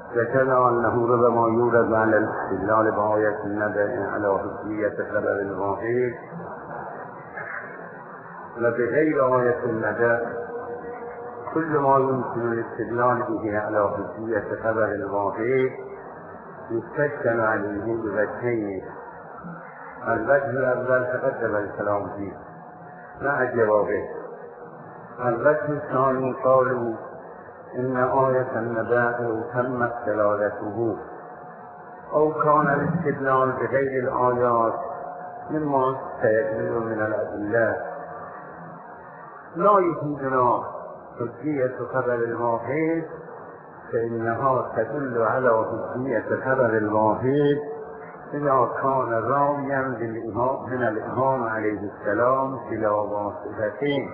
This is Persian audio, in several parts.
وكذا أنه ربما يورد على الاستدلال بآية النبأ على حجية خبر الواحد، وبغير آية النبأ كل ما يمكن الاستدلال به على حجية خبر الواحد يستشكل عليه بوجهين. الوجه الأول تقدم الكلام فيه مع جوابه. الوجه الثاني قالوا إن آية النبأ تمت دلالته، أو كان الاستدلال بغير الآيات مما سيدل من الأدلة لا يفيدنا حجية خبر الواحد، فإنها تدل على حجية خبر الواحد إذا كان راويا من الإمام عليه السلام بلا واسطتين.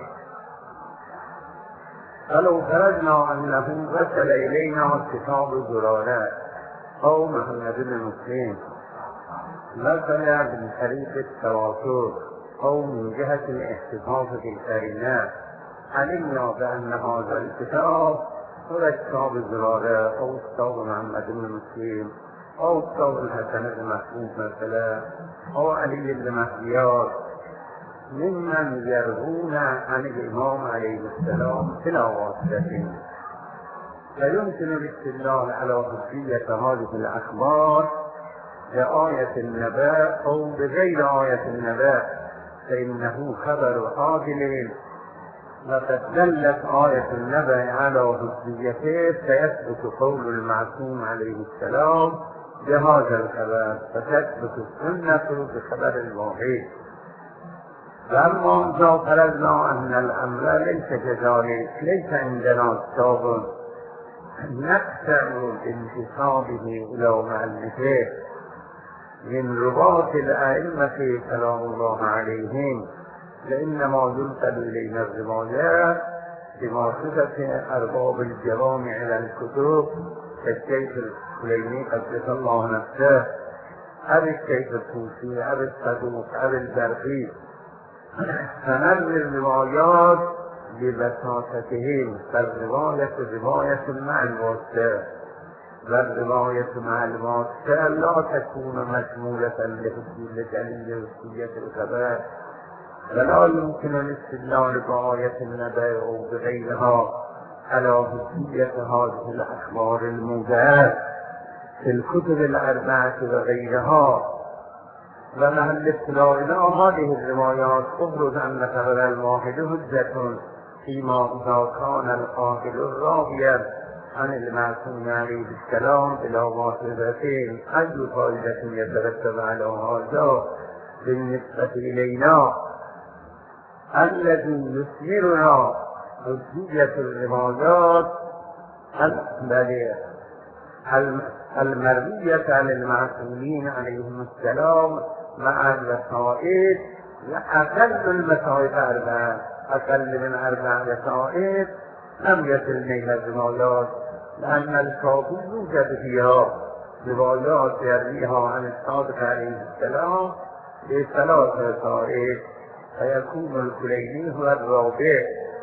فلو فرضنا أنه وصل إلينا كتاب زرارة أو محمد بن مسلم وصل من طريق التواتر أو من جهة الاحتفاظ بالقرينة، علمنا بأن هذا الكتاب هو كتاب زرارة أو كتاب محمد بن مسلم أو كتاب الحسن بن مسعود مثلا أو علي بن مهديار ممن يروون عن الإمام عليه السلام بلا واسطة. فيمكن الاستدلال على حجية هذه الأخبار بآية النبأ أو بغير آية النبأ، فإنه خبر عاجل، وقد دلت آية النبأ على حجيته فيثبت قول المعصوم عليه السلام بهذا الخبر، فتثبت السنة بخبر الواحد. فأما إذا فرضنا أن الأمر ليس كذلك، ليس عندنا كتاب نقطع بانتسابه إلى مؤلفه من رواة الأئمة سلام الله عليهم، لإنما ينقل إلينا الروايات بواسطة أرباب الجوامع على الكتب كالشيخ الكليني قدس الله نفسه أو الشيخ الطوسي أو الصدوق أو البرقي، فنروي الروايات ببساطتهم، فالرواية رواية مع الواسطة، والرواية مع الواسطة لا تكون مشمولة لدليل حجية الخبر، ولا يمكن الاستدلال بآية النبأ أو بغيرها على حجية هذه الأخبار الموضعة في الكتب الأربعة وغيرها. ومحل اطلاعنا هذه الروايات تبرز أن خبر الواحد حجة فيما إذا كان القائل الراويا عن المعصوم عليه السلام بلا واسطتين. أي فائدة يترتب على هذا بالنسبة إلينا؟ الذي يثمرنا حجية الروايات المروية عن المعصومين عليهم السلام مع الوسائط، أقل المسائط أربعة، أقل من 4 وسائط لم يصل إلى الروايات، لأن الكافي يوجد فيها روايات يرويها عن الصادق عليه السلام ب3 وسائط، فيكون الكليني هو الرابع.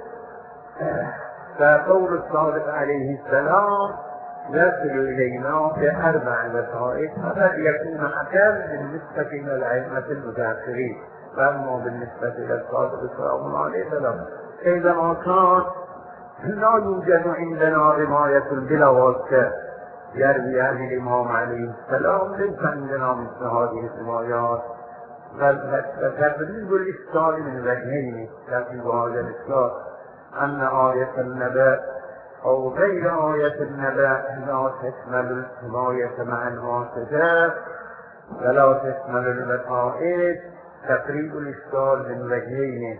فقول الصادق عليه السلام يصل إلينا ب4 وسائط، فقد يكون أقل بالنسبة إلى الأئمة المتأخرين، فأما بالنسبة إلى الصادق صلى الله عليه وسلم إذا ما كان لا يوجد عندنا رواية بلا واسطة يروي عن الإمام عليه السلام، ليس عندنا مثل هذه الروايات. فتدريب الإشكال من وجهين في هذا الإشكال، أن آية النبأ أو غير آية النبأ لا تشمل الرواية مع الواسطة ولا تشمل الوسائط. تقريب الإشكال من وجهين: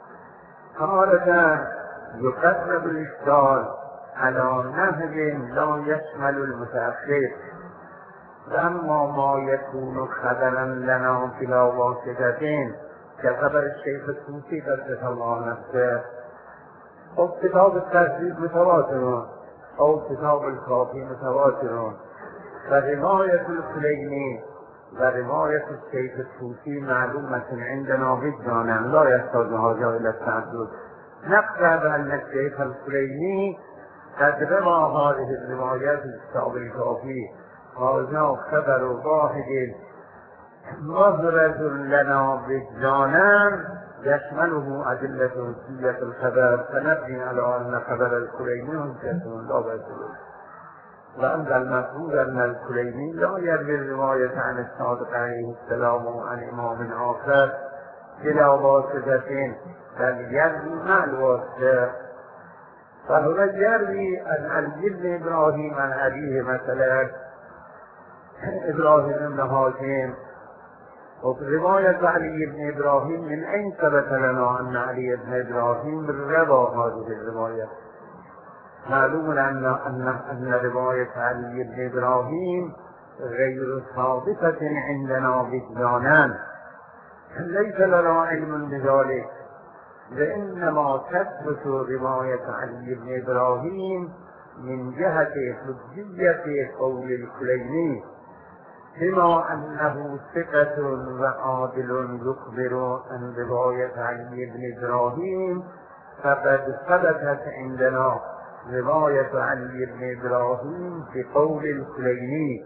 تارة يقرب الإشكال على نهج لا يشمل المتأخر، وأما ما يكون خبرا لنا بلا واسطتين كخبر الشيخ الطوسي قدس الله نفسه أو كتاب التهذيب متواتر أو كتاب الكافي متواتر، فرواية الكليني ورواية الشيخ الطوسي معلومة عندنا وجدانا لا يحتاج هذا إلى التعدد. نقرأ بأن الشيخ الكليني قد روى هذه الرواية في الكتاب الكافي هذا خبر واحد مبرز لنا وجدانا يشمله أدلة حجية الخبر، فنبني على أن خبر الكليني حجة لا بأس به. وأن المفروض أن الكليني لا يروي الرواية عن الصادق عليه السلام وعن إمام آخر بلا واسطة، بل يروي مع الواسطة. فهو يروي عن علي بن إبراهيم عن أبيه مثلا إبراهيم بن هاشم، وفي رواية علي بن إبراهيم من أين ثبت لنا أن علي بن إبراهيم روى هذه الرواية؟ معلوم أن رواية علي بن إبراهيم غير ثابتة عندنا وجدانا، ليس لنا علم بذلك، وإنما تثبت رواية علي بن إبراهيم من جهة حجية قول الكليني، بما أنه ثقة وعادل يخبر عن رواية علي بن إبراهيم، فقد ثبتت عندنا رواية علي بن إبراهيم بقول الكليني،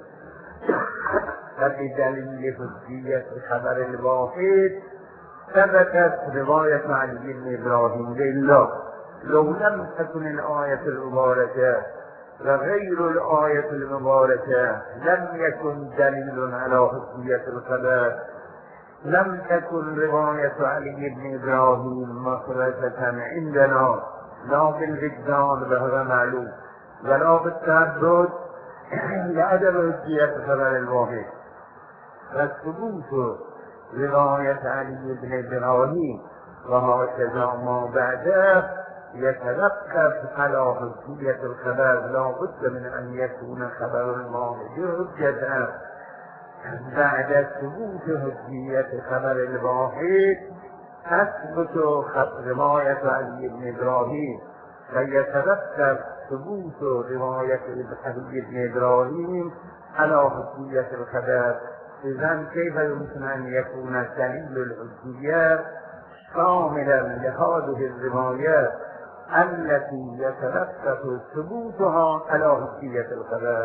فبدليل حجية الخبر الواحد ثبتت رواية علي بن إبراهيم لله. لو لم تكن الآية المباركة وغير الآية المباركة لم يكن دليل على حجية الخبر، لم تكن رواية علي بن إبراهيم مخرجة عندنا لا بالوجدان وهو معلوم ولا بالتعبد لعدم حجية الخبر الواحد. فالثبوت رواية علي بن إبراهيم وهكذا ما بعده يترتب على حجية الخبر، لا بد من أن يكون خبر الواحد حجة. بعد ثبوت حجية خبر الواحد تثبت رواية علي بن إبراهيم، فيترتب ثبوت رواية علي بن إبراهيم على حجية الخبر. إذن كيف يمكن أن يكون دليل الحجية شاملا لهذه الروايات التي يترتب ثبوتها على حجية الخبر؟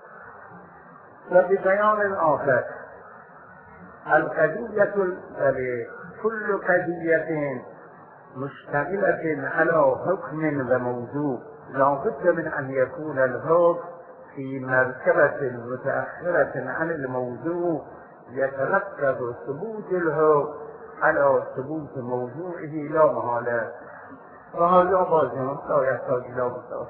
وببيان آخر القضية كل قضية مشتملة على حكم وموضوع لا بد من أن يكون الحكم في مرتبة متأخرة عن الموضوع، يترتب ثبوت الحكم على ثبوت موضوعه لا محالة، وهذا باطل لا يحتاج إلى مستوى.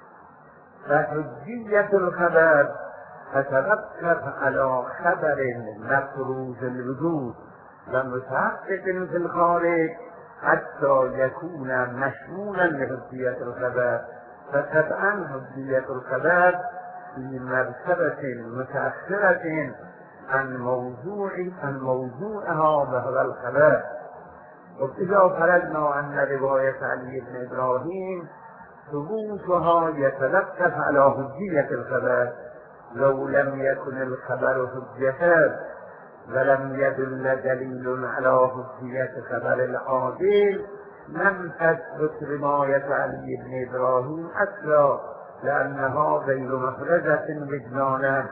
فحجية الخبر تترتب على خبر مفروض الوجود ومتحقق في الخارج حتى يكون مشمولا لحجية الخبر، فتبعا حجية الخبر في مرتبة متأخرة عن موضوعها وهو الخبر. وإذا فرضنا أن رواية علي بن إبراهيم ثبوتها يترتب على حجية الخبر، لو لم يكن الخبر حجة ولم يدل دليل على حجية خبر العادل لم تثبت رواية علي بن إبراهيم أصلا، لأنها غير مخرجة وجدانا.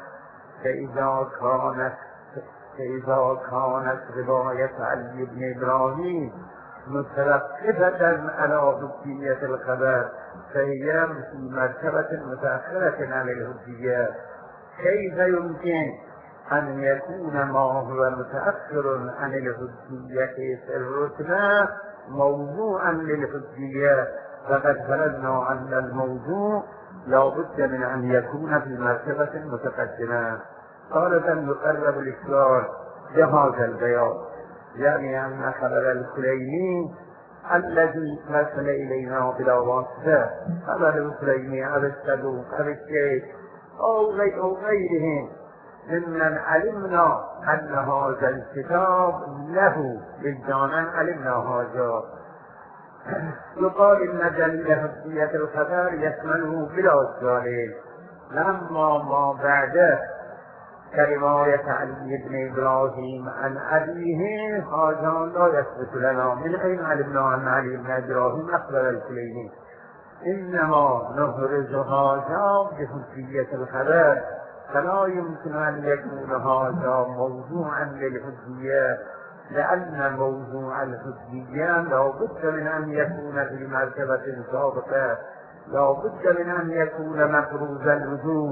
فإذا كانت رواية علي بن إبراهيم مترتبة على حجية الخبر فهي في مرتبة متأخرة عن الحجية، كيف يمكن أن يكون ما هو متأخر عن الحجية في الرتبة موضوعا للحجية؟ فقد فرضنا أن الموضوع لا بد من أن يكون في مرتبة متقدمة. قالت أن يقرب الإسلام بهذا البيان، يعني أن خبر الكليني الذي مثل إلينا بلا واسطة، خبر الكليني أو الصدوق أو الشيخ أو غيرهم ممن علمنا أن هذا الكتاب له وجدانا علمنا هذا، يقال إن دليل حجية الخبر يشمله بلا إشكال. لما ما بعده كرواية علي بن إبراهيم عن أبيه هذا لا يثبت لنا، من أين علمنا أن علي بن إبراهيم أخبر الكليني؟ إنما نبرز هذا بحجية الخبر، فلا يمكن أن يكون هذا موضوعا للحجية، لأن موضوع الحجية لا بد من أن يكون في مرتبة سابقة، لا بد من أن يكون مفروض الوجود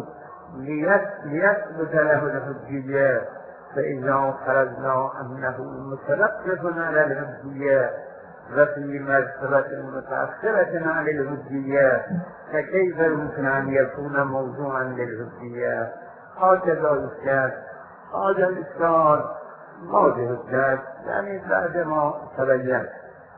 ليثبت له الحجية. فإذا فرضنا أنه متلقف على الحجية وفي مرتبة متأخرة عن الحجية، فكيف يمكن أن يكون موضوعا للحجية؟ هكذا الإشكال. هذا الإشكال واجه الدرس، يعني بعد ما تبين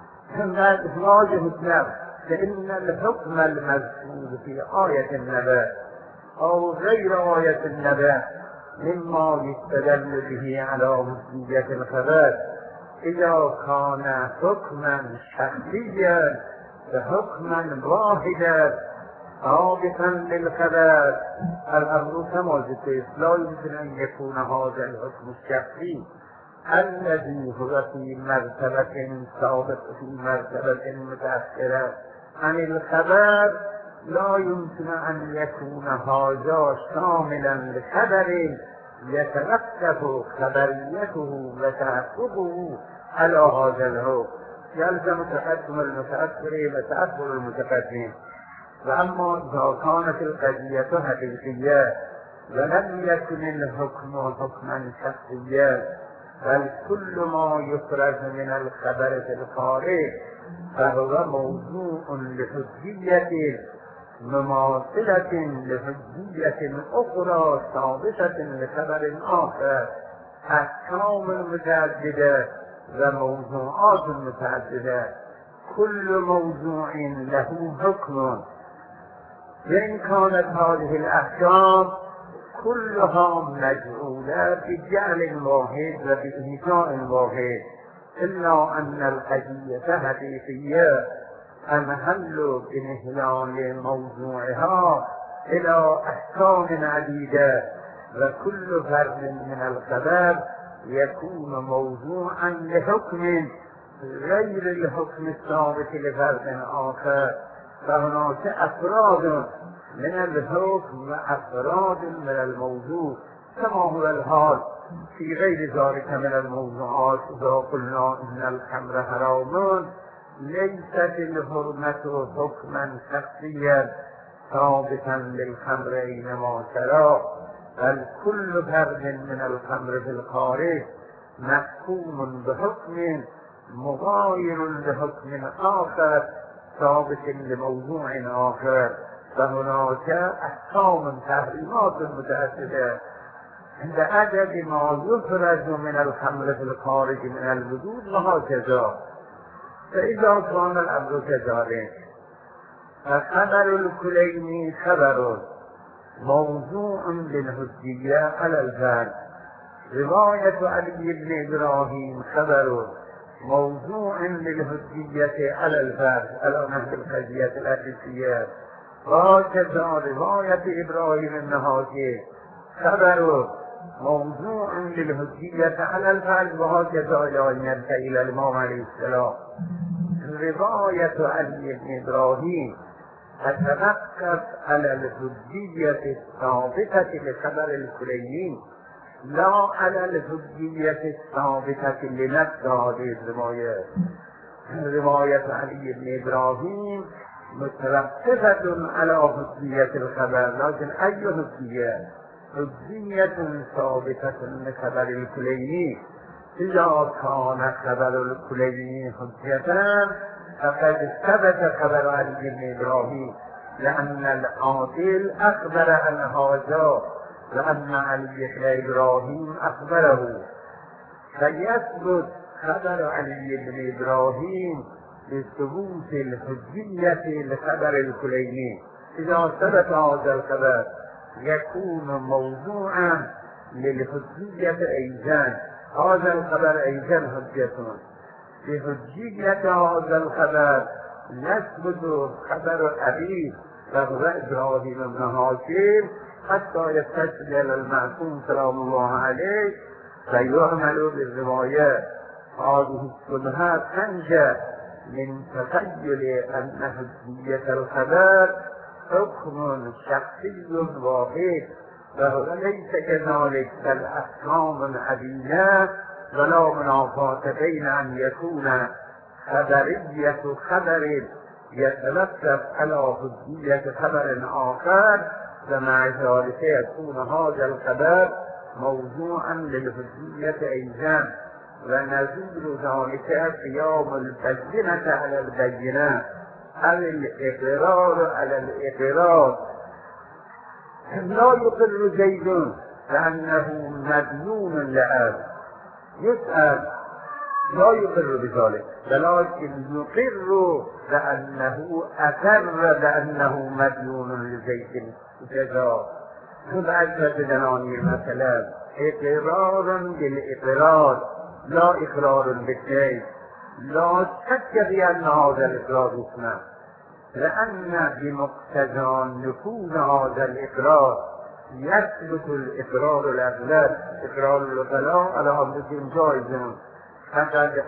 واجه الدرس، لأن الحكم المذكور في آية النبأ أو غير آية النبأ مما يستدل به على حجية الخبر إذا كان حكما شخصيا فحكما واحدا ثابتا للخبر. الأمر كما ذكرت لا يمكن أن يكون هذا الحكم الشخصي الذي هو في مرتبة سابقة في مرتبة متأخرة عن الخبر، لا يمكن أن يكون هذا شاملا لخبر يترتب خبريته وتحققه على هذا الحكم، يلزم تقدم المتأخر وتأخر المتقدم. وأما إذا كانت القضية حقيقية ولم يكن الحكم حكما شخصيا بل كل ما يفرز من الخبر في الخارج فهو موضوع لحجية مماثلة لحجية أخرى ثابتة لخبر آخر، أحكام متعددة وموضوعات متعددة، كل موضوع له حكم، وإن كانت هذه الأحكام كلها مجعولة بجعل واحد وبإنشاء واحد، إلا أن القضية حقيقية المحل بانحلال موضوعها إلى أحكام عديدة، وكل فرد من الخبر يكون موضوعا لحكم غير الحكم الثابت لفرد آخر، فهناك أفراد من الحكم وأفراد من الموضوع كما هو الحال في غير ذلك من الموضوعات. إذا قلنا إن الخمر حرام ليست الحرمة حكما شخصيا ثابتا للخمر أينما ترى، بل كل فرد من الخمر في الخارج محكوم بحكم مغاير لحكم آخر ثابت لموضوع آخر، فهناك أحكام تحريمات متعددة عند عدد ما يفرز من الخمر في الخارج من الوجود وهكذا. فإذا كان الأمر كذلك فخبر الكليني خبر موضوع للحجية على الفرد، رواية علي بن إبراهيم خبر موضوع للحجية على الفرد على نحو القضية الأساسية، وهكذا رواية إبراهيم النهاجي خبر موضوع للحجية على الفرد، وهكذا لا ينتهي إلى الإمام عليه السلام. رواية علي بن إبراهيم تتوقف على الحجية الثابتة لخبر الكليين لا على الحجية الثابتة لنفس هذه الرواية. رواية علي بن إبراهيم متوقفة على حجية الخبر، لكن أي حجية؟ حجية ثابتة لخبر الكليين. إذا كان خبر الكليين حجة فقد ثبت خبر علي بن إبراهيم، لأن العاقل أخبر عن هذا وأن علي بن إبراهيم أخبره، فيثبت خبر علي بن إبراهيم بثبوت الحجية لخبر الكليين. إذا ثبت هذا الخبر يكون موضوعا للحجية أيضا، هذا الخبر أيضا حجة. بحجية هذا الخبر يثبت خبر أبيه وهو إبراهيم بن هاشم حتى يتصل إلى المعصوم سلام الله عليه فيعمل بالروايات. هذه الشبهات تنجى من تخيل أن حجية الخبر حكم شخصي واحد وهو ليس كذلك كالأحكام العديدة، ولا منافاة بين أن يكون خبرية خبر يترتب على حجية خبر آخر، ومع ذلك يكون هذا الخبر موضوعا للحجية أيضا، ونزول ذلك قيام البينة على البينة أو الإقرار على الإقرار. لا يقر زيد لأنه مديون لأب، يسأل لا يقر بذلك، ولكن يقر لأنه أقر بأنه مديون لزيد جزاء. فبعد بدناني مثلا إقرار بالإقرار لا إقرار بالشيء، لا شك في أن هذا الإقرار اسمه، لأن بمقتضى نفوذ هذا الإقرار يثبت الإقرار الأغلب، إقرار الغلاء على أمر جائز، فقد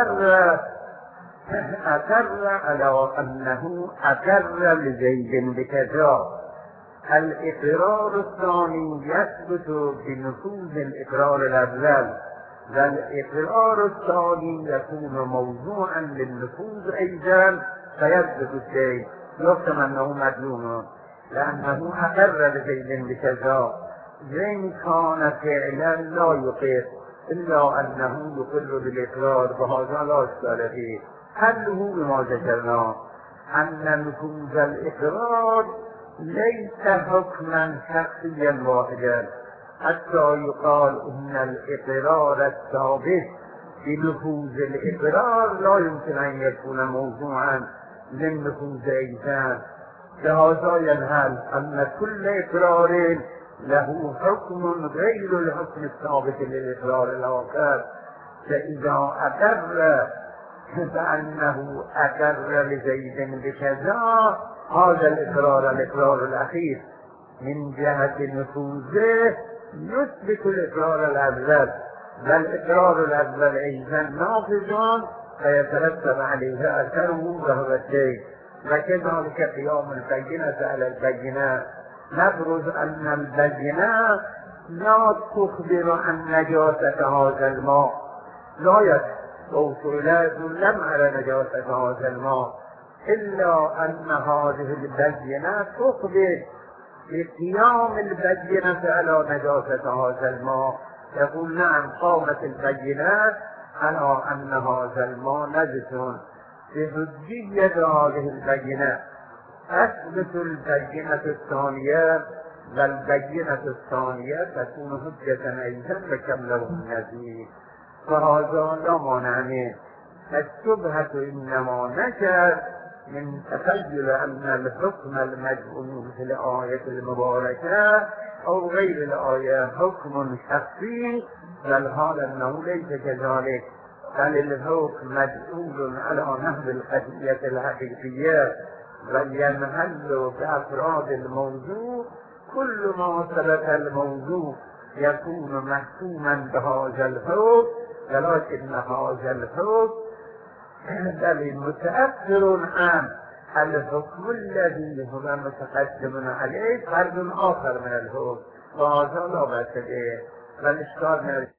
أقر على أنه أقر لزيد بكذا. الإقرار الثاني يثبت بنفوذ الإقرار الأغلب، والإقرار الثاني يكون موضوعا للنفوذ أيضا فيثبت الشيء، يحكم أنه مديون لأنه أقر لزيد بكذا، وإن كان فعلا لا يقر إلا أنه يقر بالإقرار، وهذا لا إشكال فيه. حله بما ذكرنا أن نفوذ الإقرار ليس حكما شخصيا واحدا، حتى يقال إن الإقرار الثابت بنفوذ الإقرار لا يمكن أن يكون موضوعا للنفوذ أيضا. لهذا ينهل أن كل إقرار له حكم غير الحكم الثابت للإقرار الآخر، فإذا أقر فأنه أقر لزيد بكذا، هذا الإقرار الأخير من جهة نفوذه يثبت الإقرار الأول، والإقرار الأول أيضا نافذ فيترتب عليه أثره وهو الشيء. وكذلك قيام البينة على البينة، نبرز أن البينة لا تخبر عن نجاسة هذا الماء، لا يدل على نجاسة هذا الماء، إلا أن هذه البينة تخبر بقيام البينة على نجاسة هذا الماء. يقول نعم قامت البينة على أن هذا الماء نجس، بحجية هذه البينة أثبت البينة الثانية، والبينة الثانية تكون حجة أيضا لكمله النزيل، فهذا لا مانع منه. الشبهة إنما نشأ من تخيل أن الحكم المجعول في الآية المباركة أو غير الآية حكم شخصي، بل هذا أنه ليس كذلك، بل الحكم مجعول على نحو القضية الحقيقية، بل ينهل بأفراد الموضوع. كل ما ثبت الموضوع يكون محكوما بهذا الحكم، ولكن هذا الحكم بل متأثر عن الحكم الذي هو متقدم عليه فرد آخر من الحكم، وهذا لا بأس به، بل إشكال